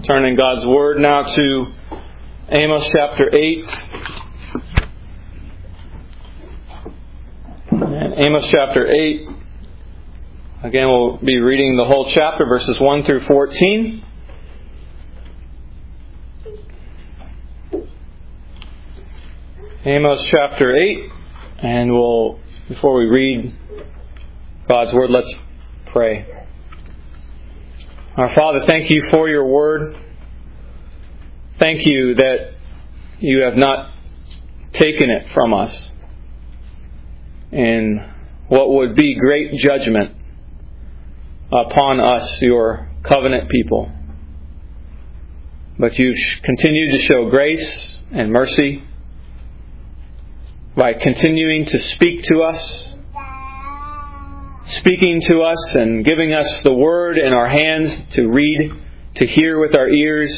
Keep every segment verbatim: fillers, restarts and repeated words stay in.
turn in God's Word now to Amos chapter eight. And Amos chapter eight. Again, we'll be reading the whole chapter, verses one through fourteen. Amos chapter eight. And we'll, before we read God's Word, let's pray. Our Father, thank you for your Word. Thank you that you have not taken it from us in what would be great judgment upon us, your covenant people. But you've continued to show grace and mercy by continuing to speak to us, speaking to us and giving us the Word in our hands to read, to hear with our ears.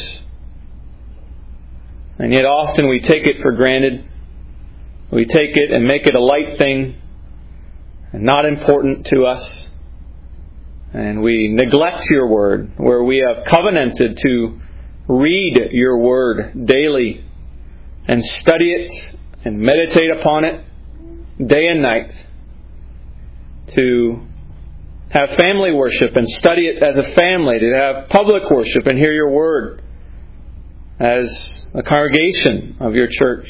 And yet often we take it for granted. We take it and make it a light thing and not important to us. And we neglect your Word, where we have covenanted to read your Word daily and study it and meditate upon it day and night, to have family worship and study it as a family, to have public worship and hear your Word as a congregation of your church.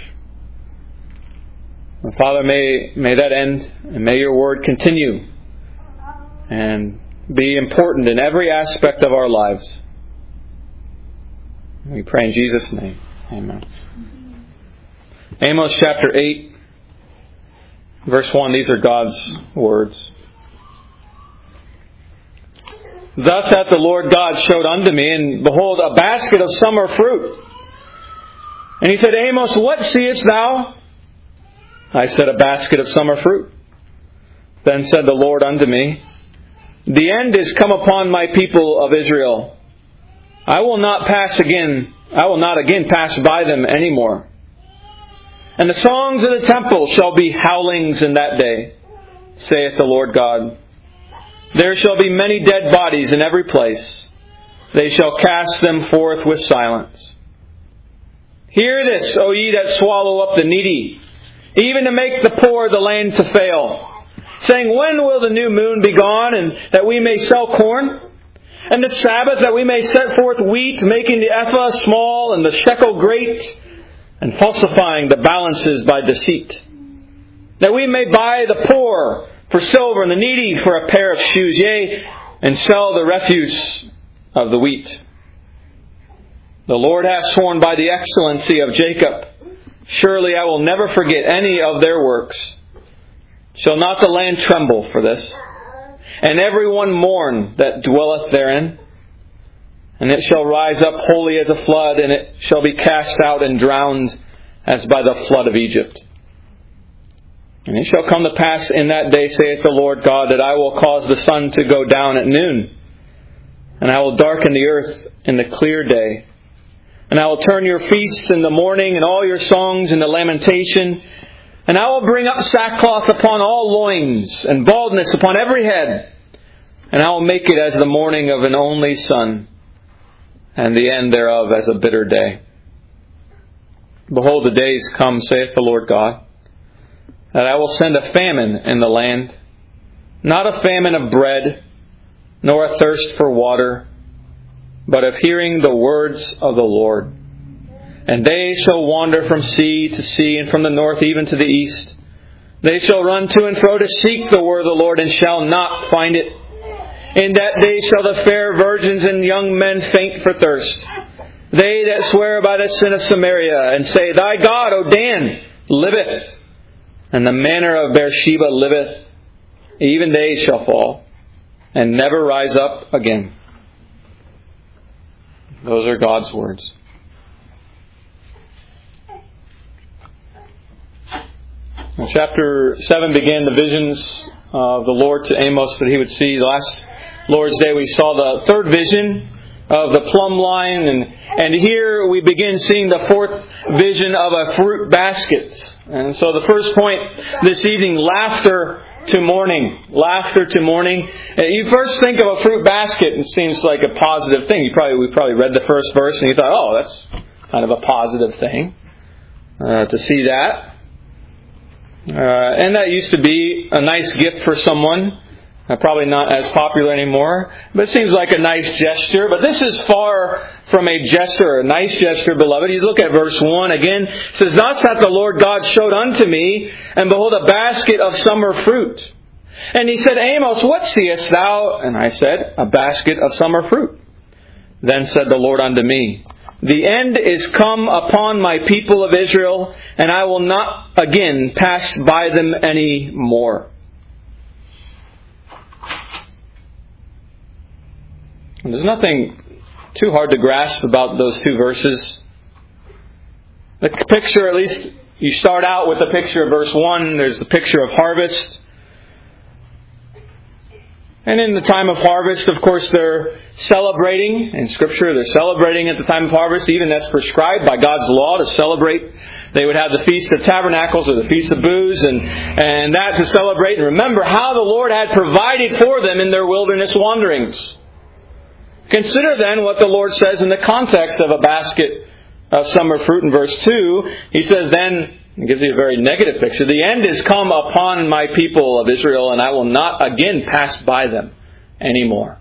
And Father, may, may that end, and may your Word continue and be important in every aspect of our lives. We pray in Jesus' name. Amen. Amos chapter eight, verse one. These are God's words. Thus hath the Lord God showed unto me, and behold, a basket of summer fruit. And he said, Amos, what seest thou? I said, a basket of summer fruit. Then said the Lord unto me, the end is come upon my people of Israel. I will not pass again, I will not again pass by them any more. And the songs of the temple shall be howlings in that day, saith the Lord God. There shall be many dead bodies in every place. They shall cast them forth with silence. Hear this, O ye that swallow up the needy, even to make the poor the land to fail, saying, when will the new moon be gone, and that we may sell corn? And the Sabbath, that we may set forth wheat, making the ephah small and the shekel great, and falsifying the balances by deceit, that we may buy the poor for silver and the needy for a pair of shoes, yea, and sell the refuse of the wheat. The Lord hath sworn by the excellency of Jacob, surely I will never forget any of their works. Shall not the land tremble for this, and every one mourn that dwelleth therein? And it shall rise up wholly as a flood, and it shall be cast out and drowned as by the flood of Egypt. And it shall come to pass in that day, saith the Lord God, that I will cause the sun to go down at noon, and I will darken the earth in the clear day. And I will turn your feasts in the morning, and all your songs into lamentation. And I will bring up sackcloth upon all loins, and baldness upon every head. And I will make it as the morning of an only son, and the end thereof as a bitter day. Behold, the days come, saith the Lord God, that I will send a famine in the land, not a famine of bread, nor a thirst for water, but of hearing the words of the Lord. And they shall wander from sea to sea, and from the north even to the east. They shall run to and fro to seek the word of the Lord, and shall not find it. In that day shall the fair virgins and young men faint for thirst. They that swear by the sin of Samaria, and say, thy God, O Dan, liveth, and the manor of Beersheba liveth, even they shall fall, and never rise up again. Those are God's words. In chapter seven began the visions of the Lord to Amos that he would see. Last Lord's Day we saw the third vision of the plumb line, and, and here we begin seeing the fourth vision of a fruit basket. And so the first point this evening, laughter to mourning. Laughter to mourning. You first think of a fruit basket, and it seems like a positive thing. You probably we probably read the first verse and you thought, oh, that's kind of a positive thing uh, to see that. Uh, and that used to be a nice gift for someone. Uh, probably not as popular anymore, but it seems like a nice gesture. But this is far from a gesture, a nice gesture, beloved. You look at verse one again. It says, Thus hath the Lord God showed unto me, and behold, a basket of summer fruit. And he said, Amos, what seest thou? And I said, A basket of summer fruit. Then said the Lord unto me, The end is come upon my people of Israel, and I will not again pass by them any more. There's nothing too hard to grasp about those two verses. The picture, at least, you start out with the picture of verse one. There's the picture of harvest. And in the time of harvest, of course, they're celebrating. In Scripture, they're celebrating at the time of harvest. Even that's prescribed by God's law to celebrate. They would have the Feast of Tabernacles or the Feast of Booths, and, and that to celebrate and remember how the Lord had provided for them in their wilderness wanderings. Consider then what the Lord says in the context of a basket of summer fruit in verse two. He says then, it gives you a very negative picture, The end is come upon my people of Israel, and I will not again pass by them anymore.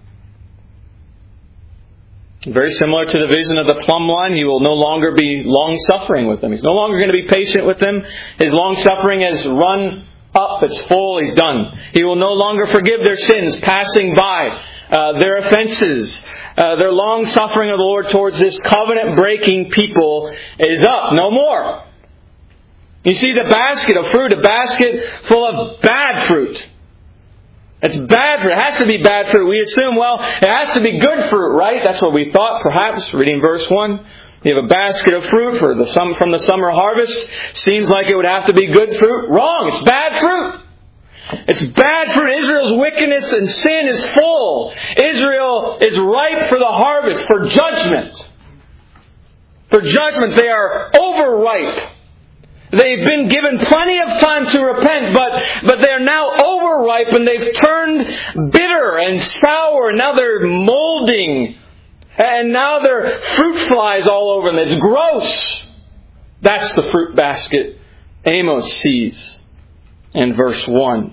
Very similar to the vision of the plumb line. He will no longer be long-suffering with them. He's no longer going to be patient with them. His long-suffering has run up. It's full. He's done. He will no longer forgive their sins, passing by uh, their offenses. Uh, their long-suffering of the Lord towards this covenant-breaking people is up. No more. You see the basket of fruit, a basket full of bad fruit. It's bad fruit. It has to be bad fruit. We assume, well, it has to be good fruit, right? That's what we thought, perhaps, reading verse one. You have a basket of fruit for the sum, from the summer harvest. Seems like it would have to be good fruit. Wrong. It's bad fruit. It's bad fruit. Israel's wickedness and sin is full. Israel is ripe for the harvest, for judgment. For judgment. They are overripe. They've been given plenty of time to repent, but, but they're now overripe and they've turned bitter and sour. Now they're molding. And now there are fruit flies all over them. It's gross. That's the fruit basket Amos sees in verse one.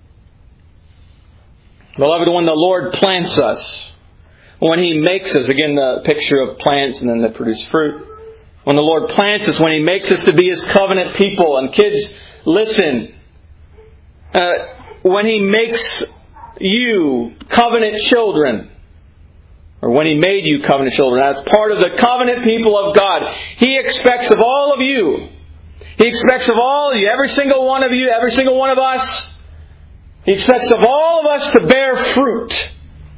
Beloved, when the Lord plants us, when He makes us, again the picture of plants and then they produce fruit. When the Lord plants us, when He makes us to be His covenant people, and kids, listen, uh, when He makes you covenant children, or when He made you covenant children, as part of the covenant people of God, He expects of all of you, He expects of all of you, every single one of you, every single one of us, He expects of all of us to bear fruit.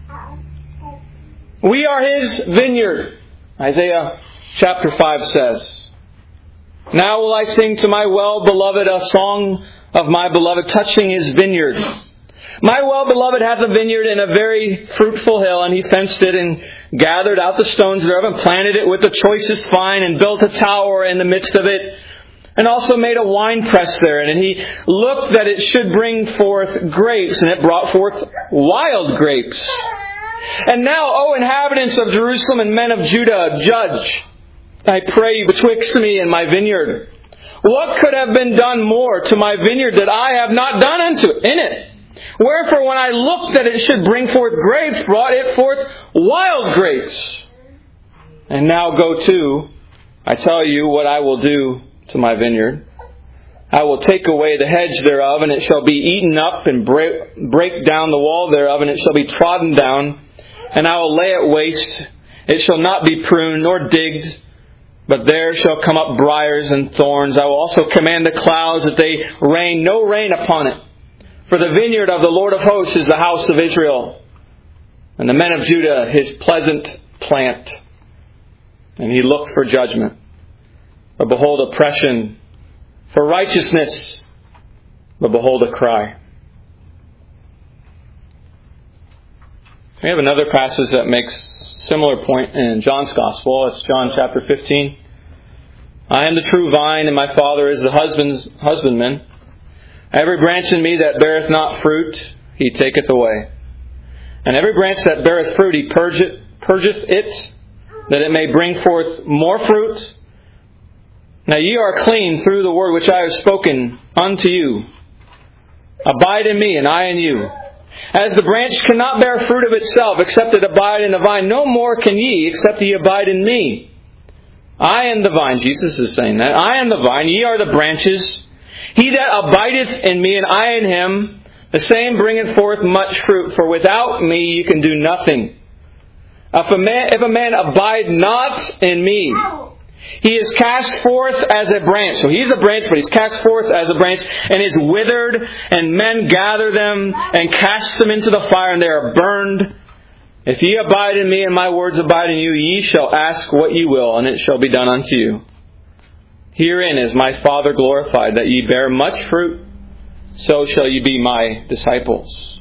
We are His vineyard. Isaiah chapter five says, Now will I sing to my well-beloved a song of my beloved touching His vineyard. My well-beloved hath a vineyard in a very fruitful hill, and he fenced it and gathered out the stones thereof and planted it with the choicest vine and built a tower in the midst of it, and also made a winepress there. And he looked that it should bring forth grapes, and it brought forth wild grapes. And now, O inhabitants of Jerusalem and men of Judah, judge, I pray you, betwixt me and my vineyard. What could have been done more to my vineyard that I have not done unto it, in it? Wherefore, when I looked that it should bring forth grapes, brought it forth wild grapes. And now go to, I tell you what I will do to my vineyard. I will take away the hedge thereof, and it shall be eaten up, and break, break down the wall thereof, and it shall be trodden down. And I will lay it waste. It shall not be pruned nor digged, but there shall come up briars and thorns. I will also command the clouds that they rain no rain upon it. For the vineyard of the Lord of hosts is the house of Israel, and the men of Judah His pleasant plant. And He looked for judgment, but behold oppression, for righteousness, but behold a cry. We have another passage that makes a similar point in John's Gospel. It's John chapter fifteen. I am the true vine, and my Father is the husband's husbandman. Every branch in me that beareth not fruit, He taketh away. And every branch that beareth fruit, He purgeth, purgeth it, that it may bring forth more fruit. Now ye are clean through the word which I have spoken unto you. Abide in me, and I in you. As the branch cannot bear fruit of itself, except it abide in the vine, no more can ye, except ye abide in me. I am the vine. Jesus is saying that. I am the vine, ye are the branches. He that abideth in me, and I in him, the same bringeth forth much fruit. For without me ye can do nothing. If a man, if a man abide not in me, he is cast forth as a branch. So he's a branch, but he's cast forth as a branch, and is withered, and men gather them and cast them into the fire, and they are burned. If ye abide in me, and my words abide in you, ye shall ask what ye will, and it shall be done unto you. Herein is my Father glorified, that ye bear much fruit, so shall ye be my disciples.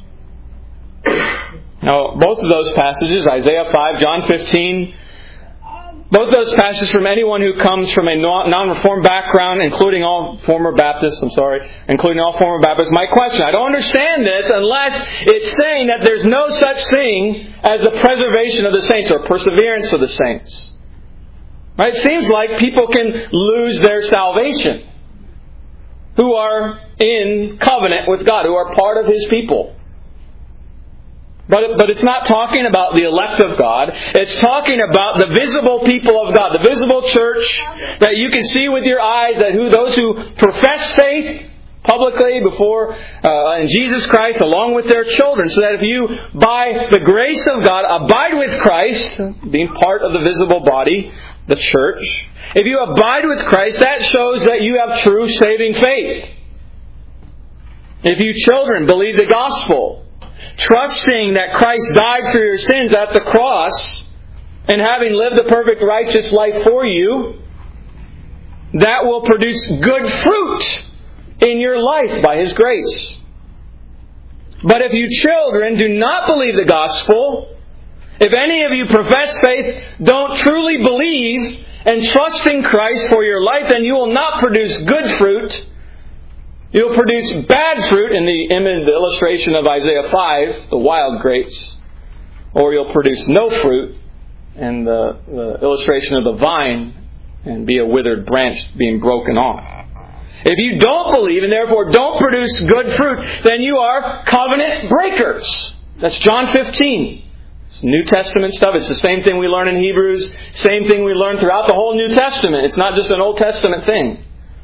Now, both of those passages, Isaiah five, John fifteen, both those passages from anyone who comes from a non-Reformed background, including all former Baptists, I'm sorry, including all former Baptists. My question, I don't understand this unless it's saying that there's no such thing as the preservation of the saints or perseverance of the saints. Right? It seems like people can lose their salvation who are in covenant with God, who are part of His people. But, but it's not talking about the elect of God. It's talking about the visible people of God, the visible church that you can see with your eyes, that who those who profess faith publicly before uh, in Jesus Christ, along with their children, so that if you, by the grace of God, abide with Christ, being part of the visible body, the church, if you abide with Christ, that shows that you have true saving faith. If you children believe the gospel, trusting that Christ died for your sins at the cross, and having lived a perfect righteous life for you, that will produce good fruit in your life by His grace. But if you children do not believe the gospel, if any of you profess faith, don't truly believe and trust in Christ for your life, then you will not produce good fruit. You'll produce bad fruit in the image, the illustration of Isaiah five, the wild grapes. Or you'll produce no fruit in the, the illustration of the vine and be a withered branch being broken off. If you don't believe and therefore don't produce good fruit, then you are covenant breakers. That's John fifteen. It's New Testament stuff. It's the same thing we learn in Hebrews. Same thing we learn throughout the whole New Testament. It's not just an Old Testament thing.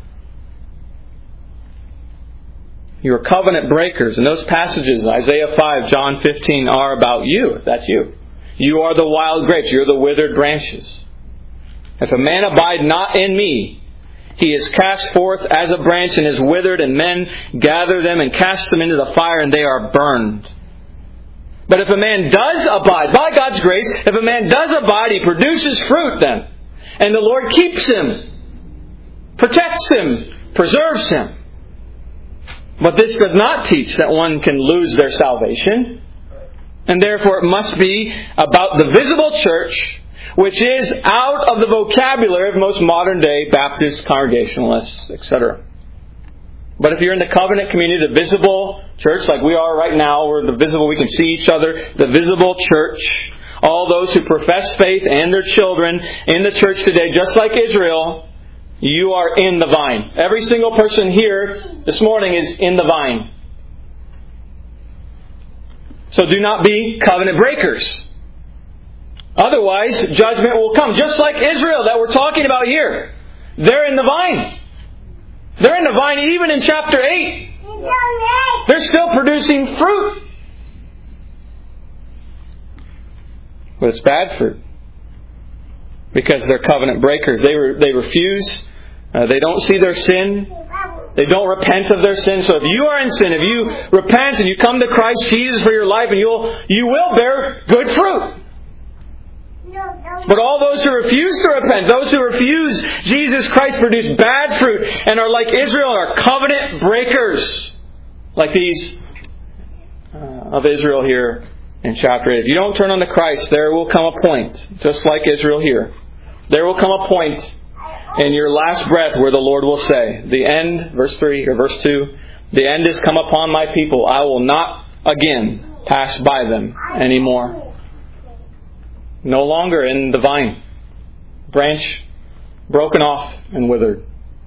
You are covenant breakers. And those passages, Isaiah five, John fifteen, are about you, if that's you. You are the wild grapes. You're the withered branches. If a man abide not in me, he is cast forth as a branch and is withered, and men gather them and cast them into the fire, and they are burned. But if a man does abide, by God's grace, if a man does abide, he produces fruit then. And the Lord keeps him, protects him, preserves him. But this does not teach that one can lose their salvation. And therefore it must be about the visible church, which is out of the vocabulary of most modern day Baptist Congregationalists, et cetera. But if you're in the covenant community, the visible church, like we are right now, we're the visible, we can see each other, the visible church, all those who profess faith and their children in the church today, just like Israel, you are in the vine. Every single person here this morning is in the vine. So do not be covenant breakers. Otherwise, judgment will come. Just like Israel that we're talking about here. They're in the vine. They're in the vine even in chapter eight. They're still producing fruit. But it's bad fruit. Because they're covenant breakers. They re- they refuse. Uh, they don't see their sin. They don't repent of their sin. So if you are in sin, if you repent and you come to Christ Jesus for your life, and you'll you will bear good fruit. But all those who refuse to repent, those who refuse Jesus Christ, produce bad fruit and are like Israel, are covenant breakers. Like these uh, of Israel here in chapter eight. If you don't turn unto Christ, there will come a point, just like Israel here. There will come a point in your last breath where the Lord will say, the end, verse three or verse two, The end has come upon my people. I will not again pass by them anymore. No longer in the vine. Branch broken off and withered.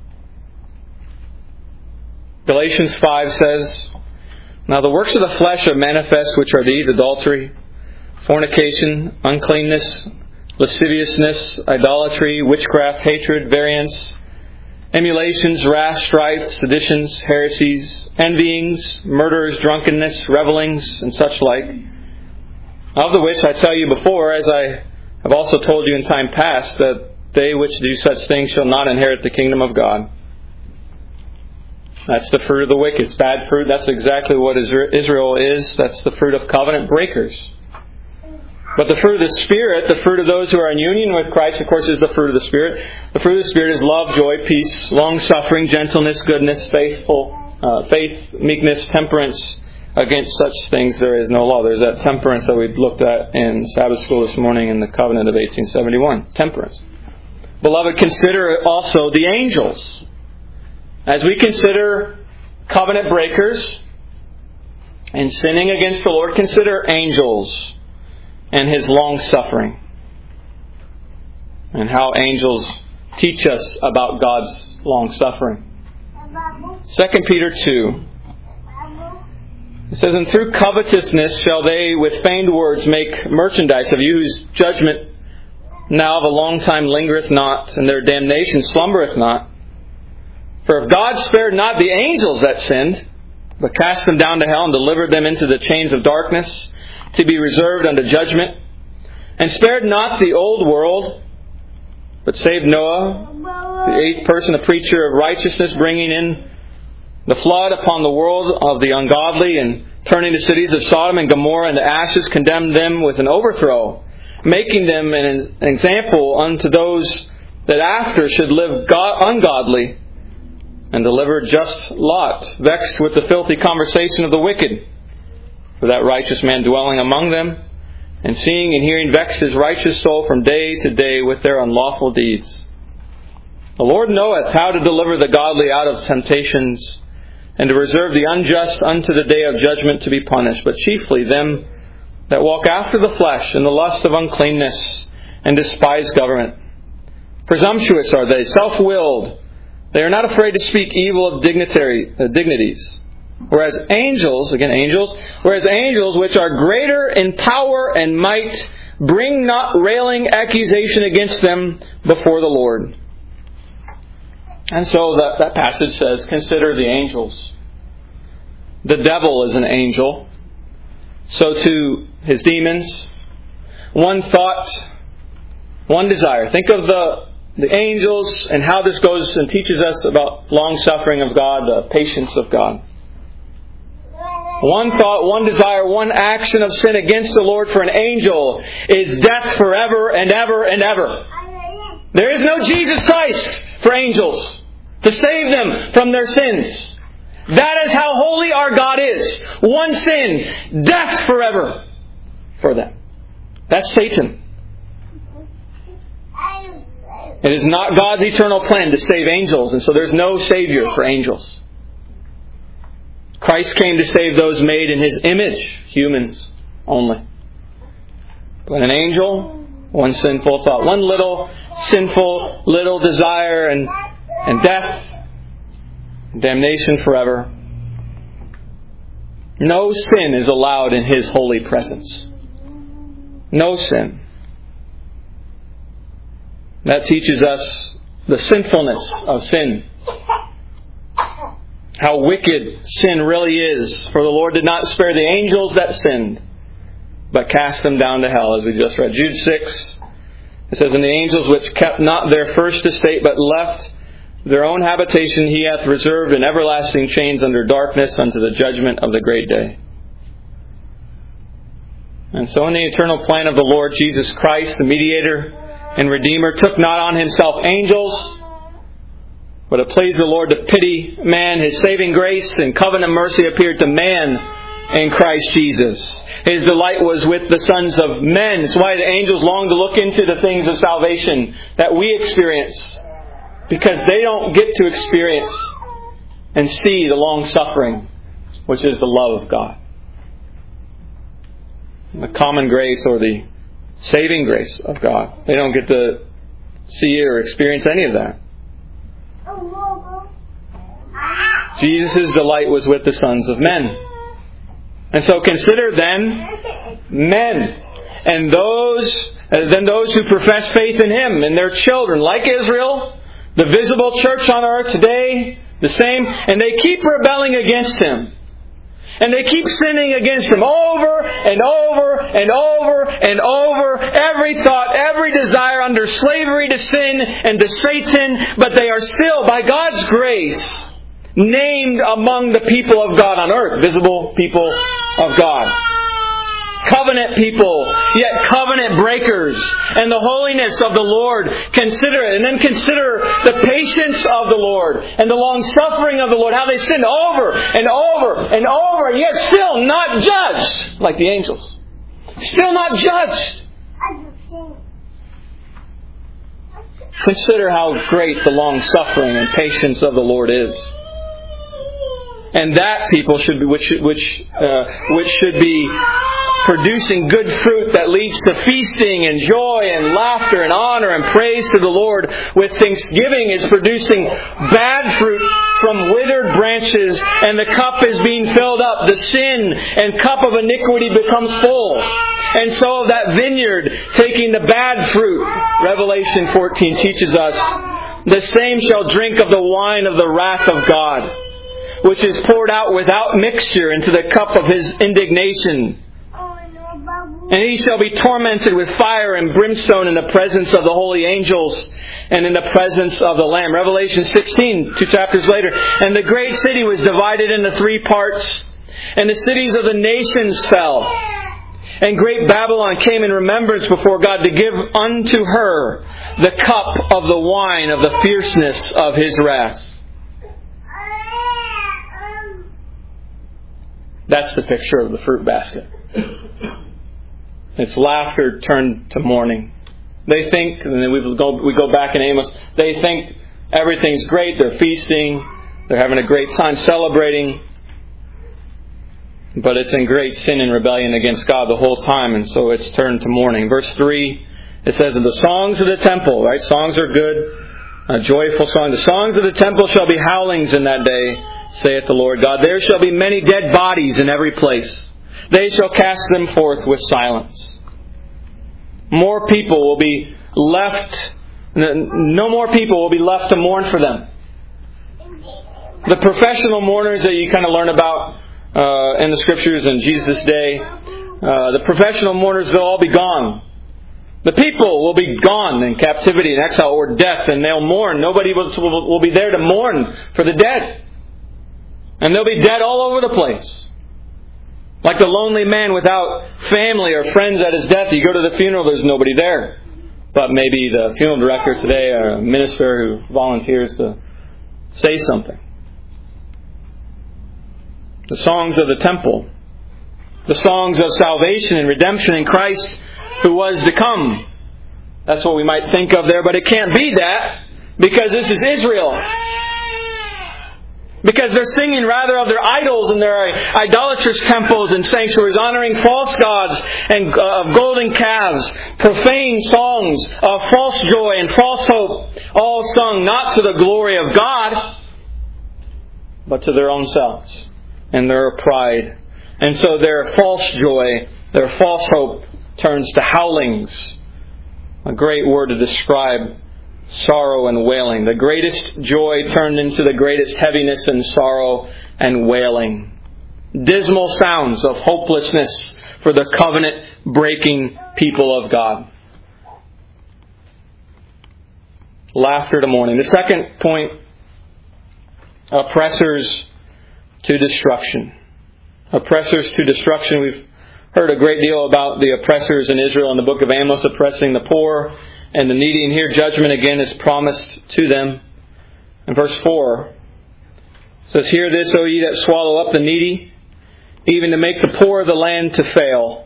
Galatians five says, Now the works of the flesh are manifest, which are these: adultery, fornication, uncleanness, lasciviousness, idolatry, witchcraft, hatred, variance, emulations, wrath, strife, seditions, heresies, envyings, murders, drunkenness, revellings, and such like, of the which I tell you before, as I have also told you in time past, that they which do such things shall not inherit the kingdom of God. That's the fruit of the wicked. It's bad fruit. That's exactly what Israel is. That's the fruit of covenant breakers. But the fruit of the Spirit, the fruit of those who are in union with Christ, of course, is the fruit of the Spirit. The fruit of the Spirit is love, joy, peace, long-suffering, gentleness, goodness, faithful, uh, faith, meekness, temperance. Against such things there is no law. There's that temperance that we looked at in Sabbath school this morning in the covenant of eighteen seventy-one. Temperance. Beloved, consider also the angels. As we consider covenant breakers and sinning against the Lord, consider angels and His long-suffering, and how angels teach us about God's long-suffering. Second Peter two. It says, And through covetousness shall they with feigned words make merchandise of you, whose judgment now of a long time lingereth not, and their damnation slumbereth not. For if God spared not the angels that sinned, but cast them down to hell and delivered them into the chains of darkness, to be reserved unto judgment, and spared not the old world, but saved Noah, the eighth person, a preacher of righteousness, bringing in the flood upon the world of the ungodly, and turning the cities of Sodom and Gomorrah into ashes, condemned them with an overthrow, making them an example unto those that after should live God, ungodly, and delivered just Lot, vexed with the filthy conversation of the wicked. For that righteous man dwelling among them, and seeing and hearing, vexed his righteous soul from day to day with their unlawful deeds. The Lord knoweth how to deliver the godly out of temptations, and to reserve the unjust unto the day of judgment to be punished, but chiefly them that walk after the flesh in the lust of uncleanness, and despise government. Presumptuous are they, self-willed. They are not afraid to speak evil of dignitary, uh, dignities. Whereas angels, again angels, whereas angels which are greater in power and might, bring not railing accusation against them before the Lord. And so that, that passage says, consider the angels. The devil is an angel. So too his demons. One thought, one desire. Think of the, the angels and how this goes and teaches us about long-suffering of God, the patience of God. One thought, one desire, one action of sin against the Lord for an angel is death forever and ever and ever. There is no Jesus Christ for angels to save them from their sins. That is how holy our God is. One sin, death forever for them. That's Satan. It is not God's eternal plan to save angels, and so there's no Savior for angels. Christ came to save those made in His image, humans only. But an angel, one sinful thought, one little sinful little desire, and and death, and damnation forever. No sin is allowed in His holy presence. No sin. That teaches us the sinfulness of sin. How wicked sin really is. For the Lord did not spare the angels that sinned, but cast them down to hell, as we just read. Jude six, it says, And the angels which kept not their first estate, but left their own habitation, He hath reserved in everlasting chains under darkness unto the judgment of the great day. And so in the eternal plan of the Lord Jesus Christ, the mediator and Redeemer, took not on Himself angels, but it pleased the Lord to pity man. His saving grace and covenant mercy appeared to man in Christ Jesus. His delight was with the sons of men. It's why the angels long to look into the things of salvation that we experience, because they don't get to experience and see the long suffering, which is the love of God. The common grace or the saving grace of God. They don't get to see or experience any of that. Jesus' delight was with the sons of men. And so consider then men and those then those who profess faith in Him and their children, like Israel, the visible church on earth today, the same, and they keep rebelling against Him. And they keep sinning against Him over and over and over and over. Every thought, every desire under slavery to sin and to Satan. But they are still, by God's grace, named among the people of God on earth. Visible people of God. Covenant people, yet covenant breakers. And the holiness of the Lord. Consider it. And then consider the patience of the Lord. And the long suffering of the Lord. How they sin over and over and over. And yet still not judged like the angels. Still not judged. Consider how great the long suffering and patience of the Lord is. And that people should be, which which uh, which should be producing good fruit that leads to feasting and joy and laughter and honor and praise to the Lord with thanksgiving is producing bad fruit from withered branches, and the cup is being filled up. The sin and cup of iniquity becomes full. And so that vineyard taking the bad fruit, Revelation fourteen teaches us, the same shall drink of the wine of the wrath of God, which is poured out without mixture into the cup of His indignation. And he shall be tormented with fire and brimstone in the presence of the holy angels and in the presence of the Lamb. Revelation sixteen, two chapters later. And the great city was divided into three parts, and the cities of the nations fell. And great Babylon came in remembrance before God to give unto her the cup of the wine of the fierceness of His wrath. That's the picture of the fruit basket. It's laughter turned to mourning. They think, and then we go, we go back in Amos, they think everything's great, they're feasting, they're having a great time celebrating, but it's in great sin and rebellion against God the whole time, and so it's turned to mourning. Verse three, it says, "And the songs of the temple," right? Songs are good, a joyful song. "The songs of the temple shall be howlings in that day, saith the Lord God. There shall be many dead bodies in every place. They shall cast them forth with silence." More people will be left, no more people will be left to mourn for them. The professional mourners that you kind of learn about uh, in the Scriptures in Jesus' day, uh, the professional mourners, they'll all be gone. The people will be gone in captivity and exile or death, and they'll mourn. Nobody will, will, will be there to mourn for the dead. And they'll be dead all over the place. Like the lonely man without family or friends at his death. You go to the funeral, there's nobody there. But maybe the funeral director today or a minister who volunteers to say something. The songs of the temple. The songs of salvation and redemption in Christ who was to come. That's what we might think of there. But it can't be that because this is Israel. Because they're singing rather of their idols and their idolatrous temples and sanctuaries, honoring false gods and uh, golden calves, profane songs of false joy and false hope, all sung not to the glory of God, but to their own selves and their pride. And so their false joy, their false hope turns to howlings, a great word to describe sorrow and wailing. The greatest joy turned into the greatest heaviness and sorrow and wailing. Dismal sounds of hopelessness for the covenant-breaking people of God. Laughter to mourning. The second point, oppressors to destruction. Oppressors to destruction. We've heard a great deal about the oppressors in Israel in the book of Amos, oppressing the poor and the needy, and here judgment again is promised to them. In verse four, it says, "Hear this, O ye that swallow up the needy, even to make the poor of the land to fail.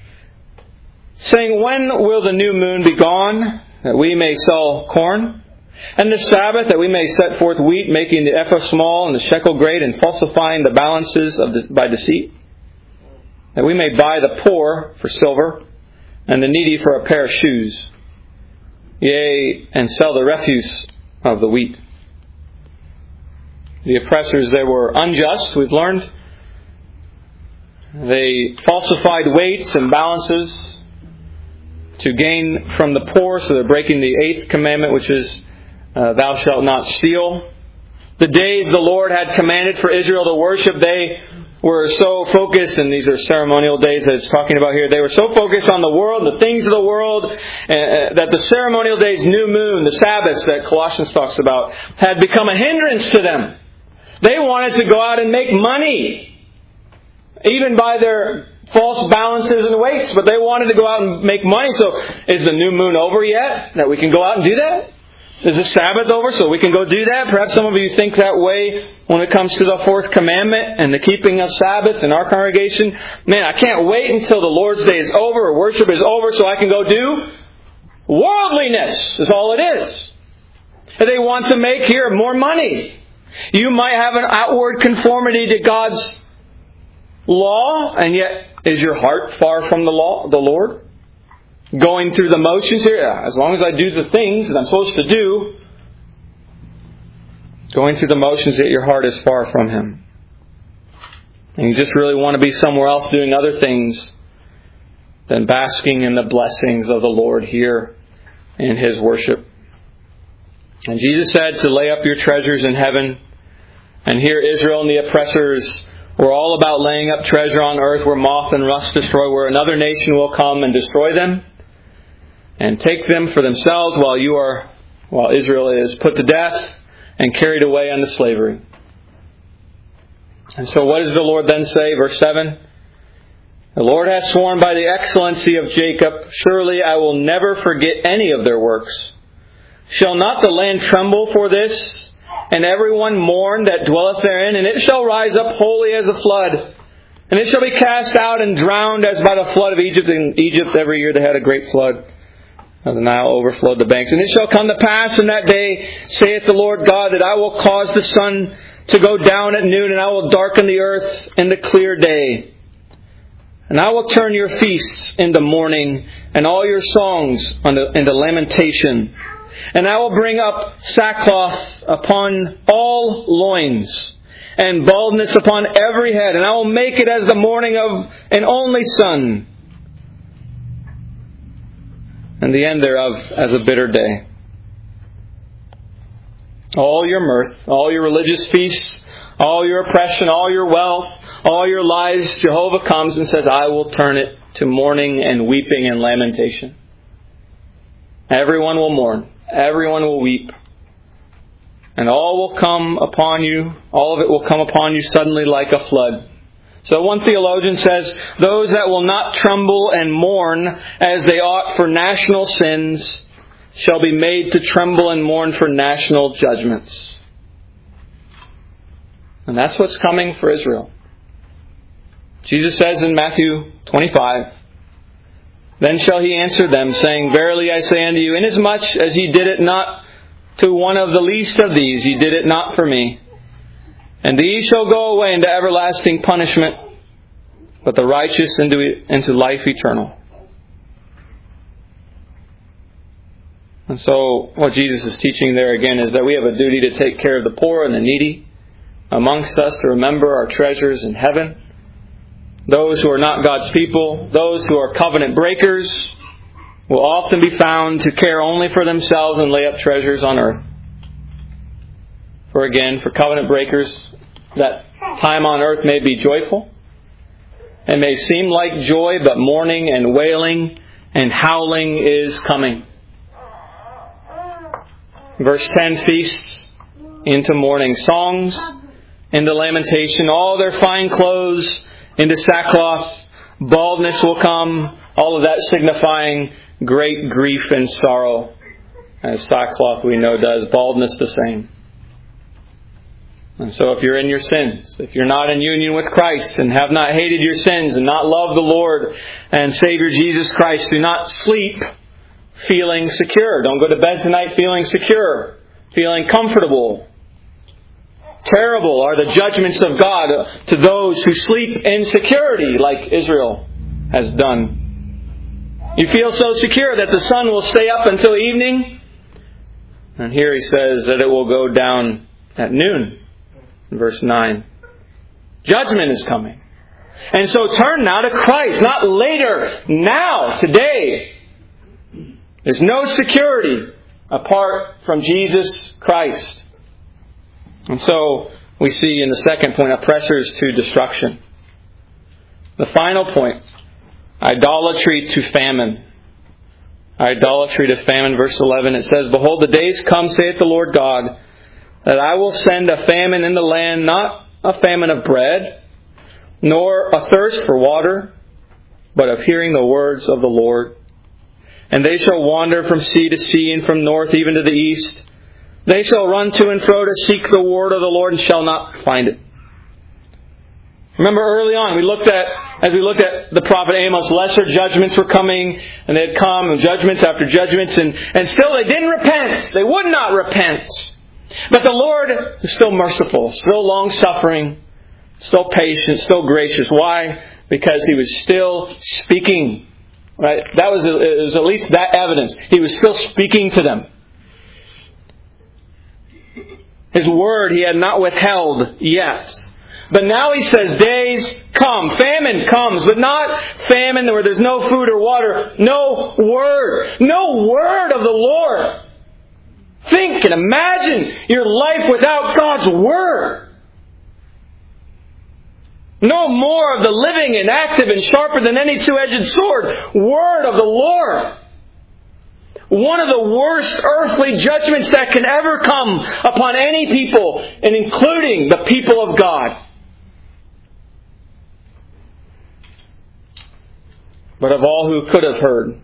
Saying, when will the new moon be gone, that we may sell corn? And the Sabbath, that we may set forth wheat, making the ephah small and the shekel great, and falsifying the balances of the, by deceit. That we may buy the poor for silver, and the needy for a pair of shoes. Yea, and sell the refuse of the wheat. The oppressors, they were unjust, we've learned. They falsified weights and balances to gain from the poor, so they're breaking the eighth commandment, which is, uh, thou shalt not steal. The days the Lord had commanded for Israel to worship, they were so focused, and these are ceremonial days that it's talking about here, they were so focused on the world, the things of the world, uh, that the ceremonial days, new moon, the Sabbaths that Colossians talks about, had become a hindrance to them. They wanted to go out and make money, even by their false balances and weights, but they wanted to go out and make money. So, is the new moon over yet, that we can go out and do that? Is the Sabbath over so we can go do that? Perhaps some of you think that way when it comes to the fourth commandment and the keeping of Sabbath in our congregation. Man, I can't wait until the Lord's Day is over or worship is over so I can go do worldliness, is all it is. And they want to make here more money. You might have an outward conformity to God's law, and yet is your heart far from the law, the Lord? Going through the motions here, as long as I do the things that I'm supposed to do, going through the motions, yet your heart is far from Him. And you just really want to be somewhere else doing other things than basking in the blessings of the Lord here in His worship. And Jesus said to lay up your treasures in heaven. And here Israel and the oppressors were all about laying up treasure on earth where moth and rust destroy, where another nation will come and destroy them and take them for themselves, while you are, while Israel is put to death and carried away unto slavery. And so what does the Lord then say? Verse seven. The Lord hath sworn by the excellency of Jacob, surely I will never forget any of their works. Shall not the land tremble for this, and everyone mourn that dwelleth therein? And it shall rise up wholly as a flood, and it shall be cast out and drowned as by the flood of Egypt. In Egypt every year they had a great flood. The Nile overflowed the banks. And it shall come to pass in that day, saith the Lord God, that I will cause the sun to go down at noon, and I will darken the earth in the clear day. And I will turn your feasts into mourning, and all your songs into lamentation. And I will bring up sackcloth upon all loins, and baldness upon every head. And I will make it as the mourning of an only son, and the end thereof as a bitter day. All your mirth, all your religious feasts, all your oppression, all your wealth, all your lies, Jehovah comes and says, I will turn it to mourning and weeping and lamentation. Everyone will mourn. Everyone will weep. And all will come upon you, all of it will come upon you suddenly like a flood. So one theologian says, those that will not tremble and mourn as they ought for national sins shall be made to tremble and mourn for national judgments. And that's what's coming for Israel. Jesus says in Matthew twenty-five, then shall He answer them, saying, verily I say unto you, inasmuch as ye did it not to one of the least of these, ye did it not for me. And these shall go away into everlasting punishment, but the righteous into, into life eternal. And so what Jesus is teaching there again is that we have a duty to take care of the poor and the needy amongst us, to remember our treasures in heaven. Those who are not God's people, those who are covenant breakers, will often be found to care only for themselves and lay up treasures on earth. For again, for covenant breakers, that time on earth may be joyful. It may seem like joy, but mourning and wailing and howling is coming. Verse ten, feasts into mourning, songs into lamentation, all their fine clothes into sackcloth, baldness will come, all of that signifying great grief and sorrow, as sackcloth we know does, baldness the same. And so if you're in your sins, if you're not in union with Christ and have not hated your sins and not loved the Lord and Savior Jesus Christ, do not sleep feeling secure. Don't go to bed tonight feeling secure. feeling comfortable. Terrible are the judgments of God to those who sleep in security, like Israel has done. You feel so secure that the sun will stay up until evening? And here he says that it will go down at noon. In verse nine. Judgment is coming. And so turn now to Christ, not later, now, today. There's no security apart from Jesus Christ. And so we see in the second point, oppressors to destruction. The final point, idolatry to famine. Idolatry to famine, verse eleven, it says, Behold, the days come, saith the Lord God, that I will send a famine in the land, not a famine of bread, nor a thirst for water, but of hearing the words of the Lord. And they shall wander from sea to sea, and from north even to the east. They shall run to and fro to seek the word of the Lord, and shall not find it. Remember early on, we looked at, as we looked at the prophet Amos, lesser judgments were coming, and they had come, and judgments after judgments, and, and still they didn't repent. They would not repent. But the Lord is still merciful, still long-suffering, still patient, still gracious. Why? Because He was still speaking. Right? That was, it was at least that evidence. He was still speaking to them. His word He had not withheld yet. But now He says, days come. Famine comes, but not famine where there's no food or water. No word. No word of the Lord. Think and imagine your life without God's word. No more of the living and active and sharper than any two-edged sword word of the Lord. One of the worst earthly judgments that can ever come upon any people, and including the people of God. But of all who could have heard,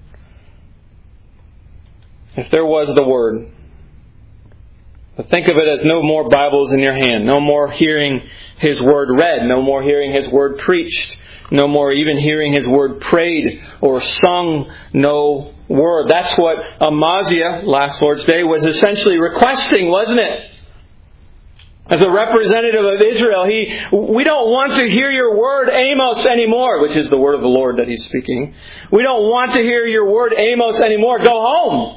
if there was the Word, but think of it as no more Bibles in your hand, no more hearing His Word read, no more hearing His Word preached, no more even hearing His Word prayed or sung, no word. That's what Amaziah, last Lord's Day, was essentially requesting, wasn't it? As a representative of Israel, he, we don't want to hear your word, Amos, anymore, which is the word of the Lord that he's speaking. We don't want to hear your word, Amos, anymore. Go home.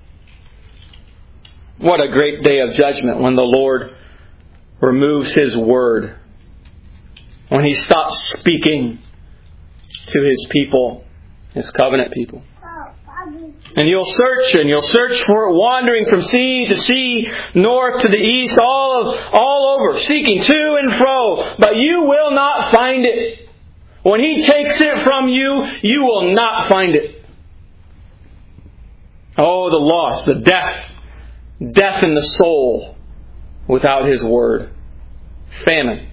What a great day of judgment when the Lord removes His word. When He stops speaking to His people, His covenant people. And you'll search and you'll search for it, wandering from sea to sea, north to the east, all of, all over, seeking to and fro. But you will not find it. When He takes it from you, you will not find it. Oh, the loss, the death, death in the soul without His word. Famine.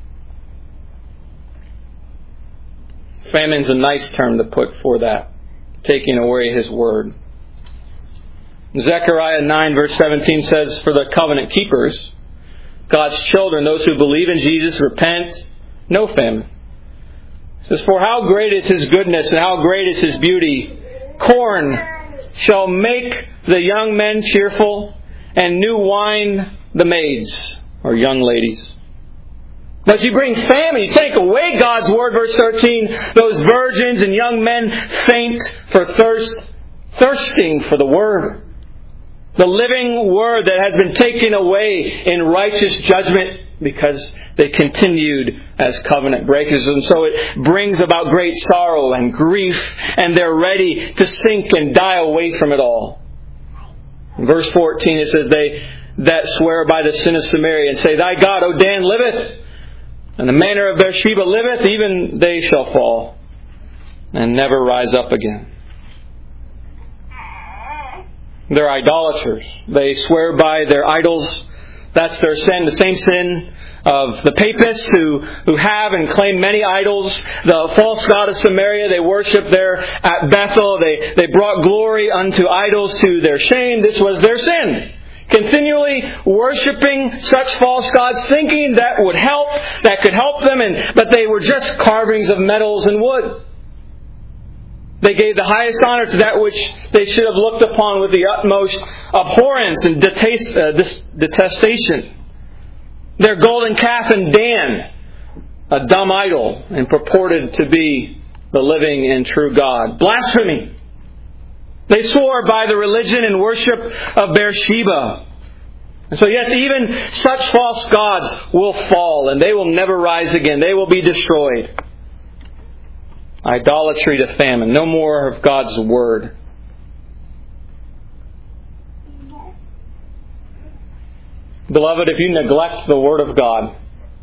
Famine's a nice term to put for that. Taking away His word. Zechariah nine verse seventeen says, for the covenant keepers, God's children, those who believe in Jesus, repent, no famine. It says, for how great is His goodness and how great is His beauty. Corn shall make the young men cheerful, and new wine the maids, or young ladies. But you bring famine, you take away God's word, verse thirteen, those virgins and young men faint for thirst, thirsting for the word. The living word that has been taken away in righteous judgment because they continued as covenant breakers. And so it brings about great sorrow and grief, and they're ready to sink and die away from it all. In verse fourteen it says, they that swear by the sin of Samaria and say, thy God, O Dan, liveth, and the manner of Beersheba liveth, even they shall fall and never rise up again. They're idolaters. They swear by their idols. That's their sin. The same sin of the papists who, who have and claim many idols. The false god of Samaria, they worship there at Bethel. They, they brought glory unto idols to their shame. This was their sin. Continually worshipping such false gods, thinking that would help, that could help them, and but they were just carvings of metals and wood. They gave the highest honor to that which they should have looked upon with the utmost abhorrence and detest, uh, detestation. Their golden calf and Dan, a dumb idol, and purported to be the living and true God. Blasphemy. They swore by the religion and worship of Beersheba. And so yes, even such false gods will fall, and they will never rise again. They will be destroyed. Idolatry to famine. No more of God's Word. Beloved, if you neglect the Word of God,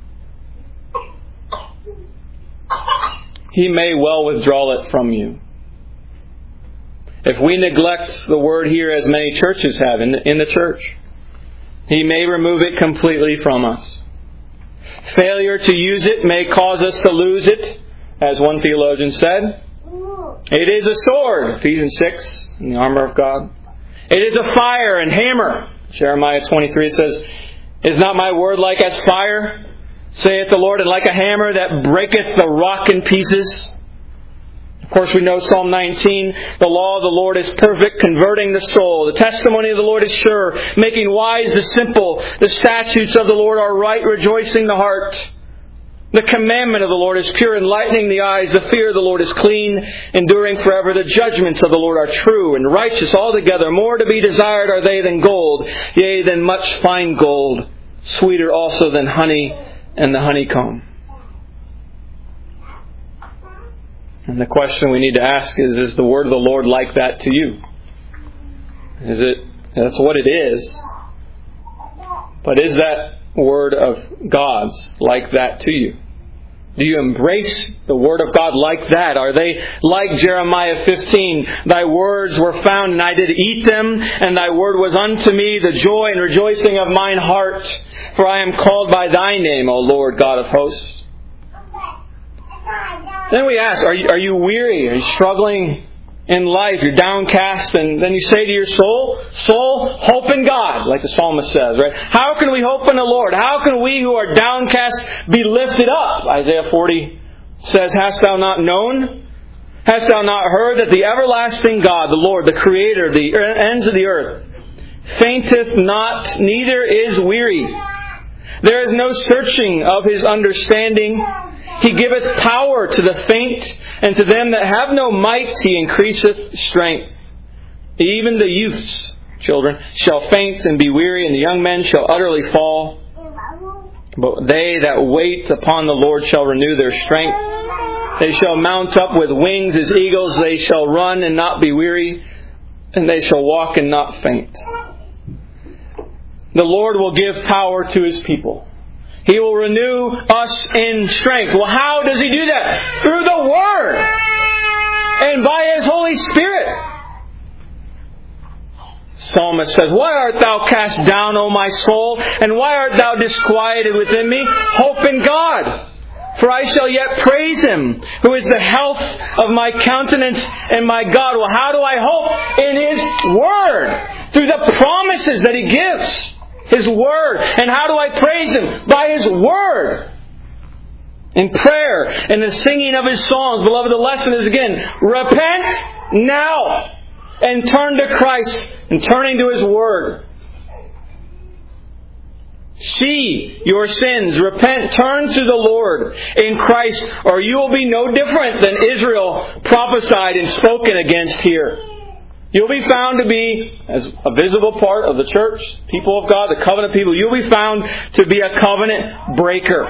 He may well withdraw it from you. If we neglect the Word here, as many churches have in the, in the church, He may remove it completely from us. Failure to use it may cause us to lose it, as one theologian said. It is a sword, Ephesians six, in the armor of God. It is a fire and hammer. Jeremiah twenty-three says, Is not my word like as fire, saith the Lord, and like a hammer that breaketh the rock in pieces? Of course, we know Psalm nineteen, the law of the Lord is perfect, converting the soul. The testimony of the Lord is sure, making wise the simple. The statutes of the Lord are right, rejoicing the heart. The commandment of the Lord is pure, enlightening the eyes. The fear of the Lord is clean, enduring forever. The judgments of the Lord are true and righteous altogether. More to be desired are they than gold, yea, than much fine gold. Sweeter also than honey and the honeycomb. And the question we need to ask is, is the word of the Lord like that to you? Is it? That's what it is. But is that word of God's like that to you? Do you embrace the Word of God like that? Are they like Jeremiah fifteen? Thy words were found, and I did eat them, and Thy word was unto me the joy and rejoicing of mine heart. For I am called by Thy name, O Lord God of hosts. Then we ask, are you, are you weary? Are you struggling in life? You're downcast, and then you say to your soul, Soul, hope in God, like the psalmist says, right? How can we hope in the Lord? How can we who are downcast be lifted up? Isaiah forty says, Hast thou not known? Hast thou not heard that the everlasting God, the Lord, the Creator of the ends of the earth, fainteth not, neither is weary? There is no searching of His understanding. He giveth power to the faint, and to them that have no might He increaseth strength. Even the youths, children, shall faint and be weary, and the young men shall utterly fall. But they that wait upon the Lord shall renew their strength. They shall mount up with wings as eagles. They shall run and not be weary, and they shall walk and not faint. The Lord will give power to His people. He will renew us in strength. Well, how does He do that? Through the Word and by His Holy Spirit. Psalmist says, Why art thou cast down, O my soul? And why art thou disquieted within me? Hope in God. For I shall yet praise Him, who is the health of my countenance and my God. Well, how do I hope? In His Word. Through the promises that He gives. His Word. And how do I praise Him? By His Word. In prayer and the singing of His songs. Beloved, the lesson is again, repent now and turn to Christ and turning to His Word. See your sins, repent, turn to the Lord in Christ, or you will be no different than Israel prophesied and spoken against here. You'll be found to be, as a visible part of the church, people of God, the covenant people, you'll be found to be a covenant breaker.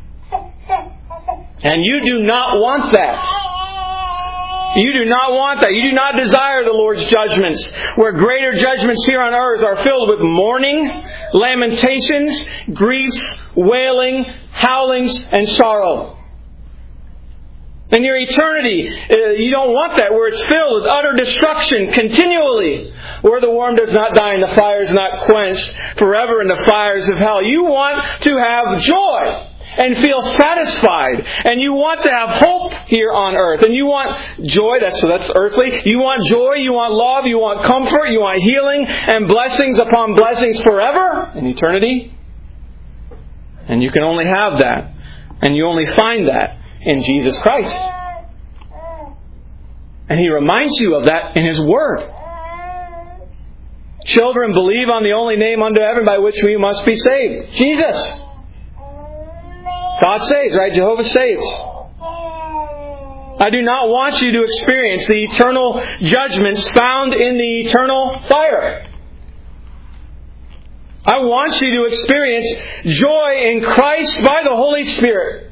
And you do not want that. You do not want that. You do not desire the Lord's judgments, where greater judgments here on earth are filled with mourning, lamentations, griefs, wailing, howlings, and sorrow. In your eternity, you don't want that, where it's filled with utter destruction continually, where the worm does not die and the fire is not quenched forever in the fires of hell. You want to have joy and feel satisfied, and you want to have hope here on earth, and you want joy. That's so that's earthly. You want joy, you want love, you want comfort, you want healing and blessings upon blessings forever in eternity. And you can only have that, and you only find that in Jesus Christ. And He reminds you of that in His Word. Children, believe on the only name under heaven by which we must be saved. Jesus. God saves, right? Jehovah saves. I do not want you to experience the eternal judgments found in the eternal fire. I want you to experience joy in Christ by the Holy Spirit.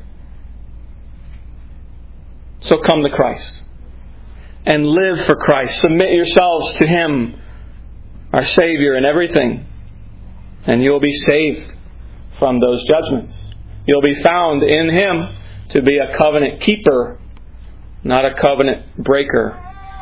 So come to Christ and live for Christ. Submit yourselves to Him, our Savior, in everything. And you'll be saved from those judgments. You'll be found in Him to be a covenant keeper, not a covenant breaker.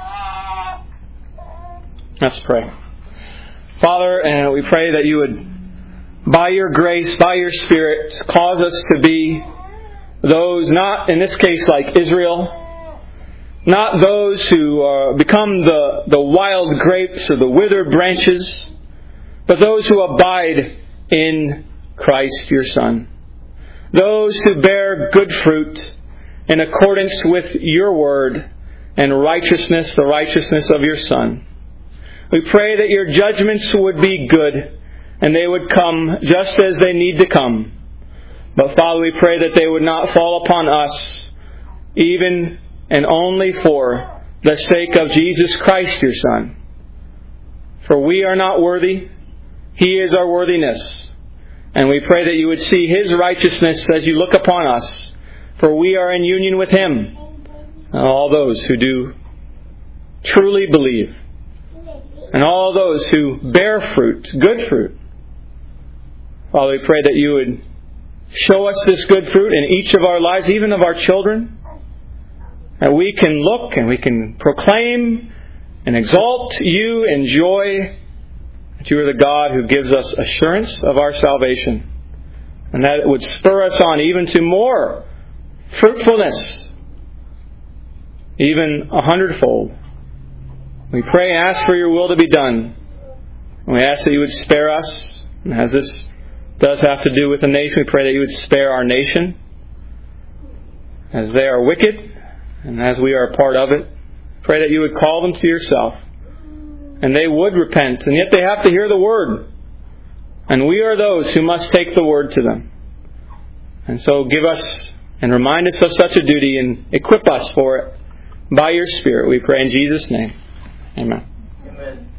Let's pray. Father, and we pray that You would, by Your grace, by Your Spirit, cause us to be those, not in this case like Israel, not those who uh, become the, the wild grapes or the withered branches, but those who abide in Christ, Your Son. Those who bear good fruit in accordance with Your Word and righteousness, the righteousness of Your Son. We pray that Your judgments would be good and they would come just as they need to come. But Father, we pray that they would not fall upon us even and only for the sake of Jesus Christ, Your Son. For we are not worthy. He is our worthiness. And we pray that You would see His righteousness as You look upon us. For we are in union with Him. And all those who do truly believe. And all those who bear fruit, good fruit. Father, we pray that You would show us this good fruit in each of our lives, even of our children. That we can look and we can proclaim and exalt You in joy. That You are the God who gives us assurance of our salvation. And that it would spur us on even to more fruitfulness. Even a hundredfold. We pray and ask for Your will to be done. And we ask that You would spare us. And as this does have to do with the nation, we pray that You would spare our nation. As they are wicked. And as we are a part of it. Pray that You would call them to Yourself. And they would repent. And yet they have to hear the Word. And we are those who must take the Word to them. And so give us and remind us of such a duty and equip us for it. By Your Spirit, we pray in Jesus' name. Amen. Amen.